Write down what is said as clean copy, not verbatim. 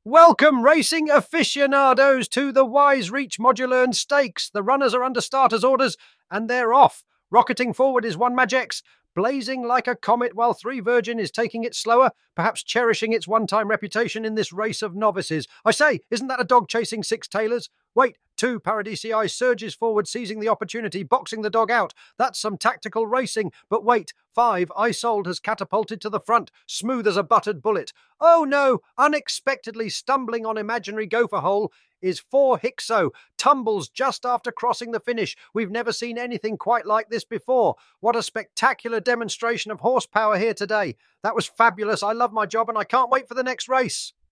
Welcome, racing aficionados, to the Wise Reach Modular Stakes. The runners are under starters' orders, and they're off. Rocketing forward is One Magex, blazing like a comet, while Three Virgin is taking it slower, perhaps cherishing its one-time reputation in this race of novices. I say, isn't that a dog chasing Six Tailors? Wait, 2 Paradisii surges forward, seizing the opportunity, boxing the dog out. That's some tactical racing. But wait, 5 Isold has catapulted to the front, smooth as a buttered bullet. Oh no, unexpectedly stumbling on imaginary gopher hole is 4 Hixo, tumbles just after crossing the finish. We've never seen anything quite like this before. What a spectacular demonstration of horsepower here today. That was fabulous. I love my job and I can't wait for the next race.